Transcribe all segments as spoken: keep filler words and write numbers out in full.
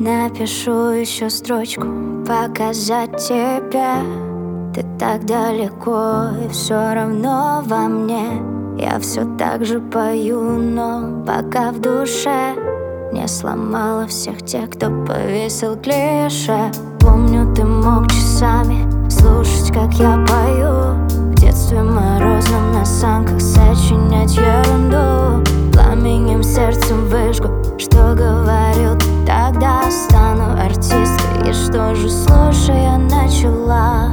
Напишу еще строчку, показать тебе. Ты так далеко, и все равно во мне. Я все так же пою, но пока в душе не сломала всех тех, кто повесил клише. Помню, ты мог часами слушать, как я пою. В детстве морозном на санках сочинять ерунду. Пламенем сердцем выжгу, что говорил ты тогда. Стану артисткой, и что же, слушай, я начала.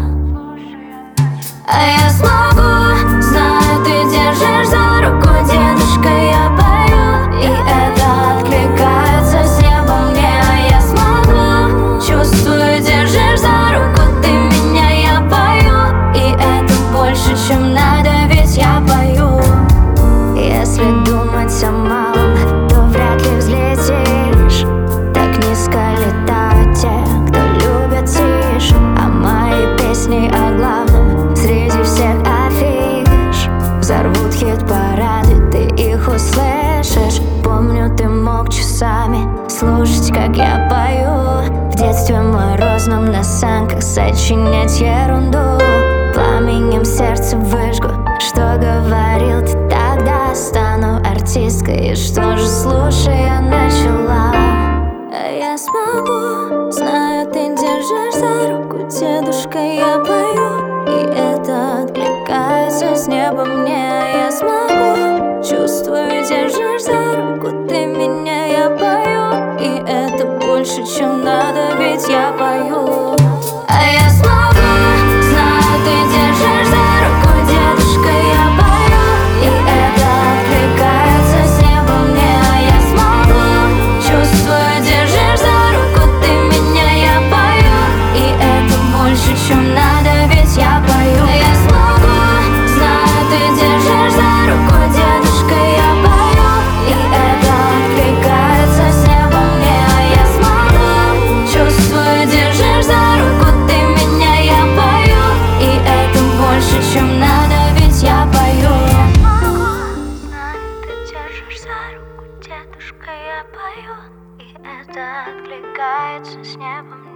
А я смогу, знаю, ты держишь за руку, дедушка, я пою, и это откликается с неба мне. А я смогу, чувствую, держишь за руку ты меня, я пою, и это больше, чем надо, ведь я пою. Если думать о малом, то вряд ли взлетишь. Так низко летают те, кто любит тишь. А мои песни о главном среди всех афиш взорвут хит-парады, ты их услышишь. Помню, ты мог часами слушать, как я пою. В детстве морозном на санках сочинять ерунду. Пламенем сердце выжгу, что говорил ты тогда. Стану артисткой, и что же, слушай, я начала. А я смогу, знаю, ты держишь за руку, дедушка, я пою, и это откликается с неба мне. А я смогу, чувствую, держишь за руку ты меня, я пою, и это больше, чем надо, ведь я пою. А я смогу, знаю, ты держишь за руку, дедушка, я пою, и это откликается с неба мне. А я смогу, чувствую, держишь за руку ты меня, я пою, и это больше, чем надо, ведь я пою. А я смогу, знаю, ты держишь за руку, дедушка, я пою, и это откликается с неба мне. А я смогу, чувствую, держишь за руку ты меня, я пою, и это больше, чем надо, ведь я пою. Знаю, ты держишь за руку, дедушка, я пою, и это откликается с неба мне.